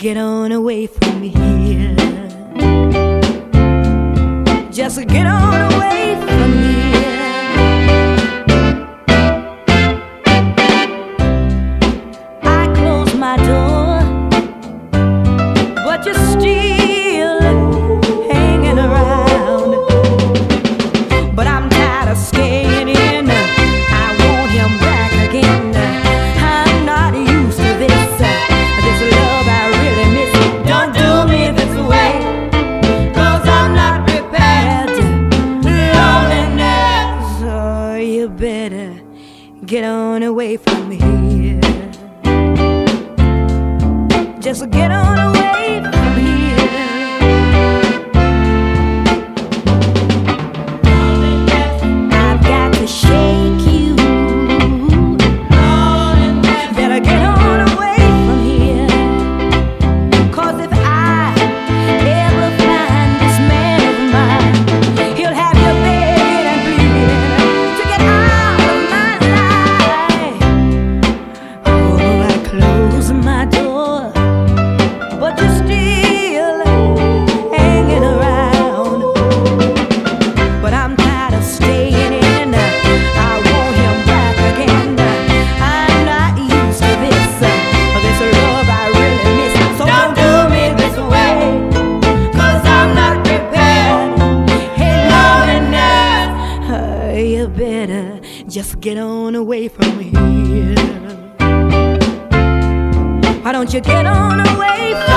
get on away from here. Just get on away from here. I close my door, but you're still hanging around. But I'm tired of staying in. I want him back again. I'm not used to this love I really miss. Don't do me this way, 'cause I'm not prepared. Loneliness, oh, you better get on away from here. Just get on away from here. I've got to shake you. Better get on away from here. 'Cause if I ever find this man of mine, he'll have you begging and pleading to get out of my life. Oh, I close my door, but you're still hanging around. But I'm tired of staying in. I want him back again. I'm not used to this love I really miss. So don't do me this way, 'cause I'm not prepared. Hey, loneliness, you better just get on away from here. Why don't you get on away from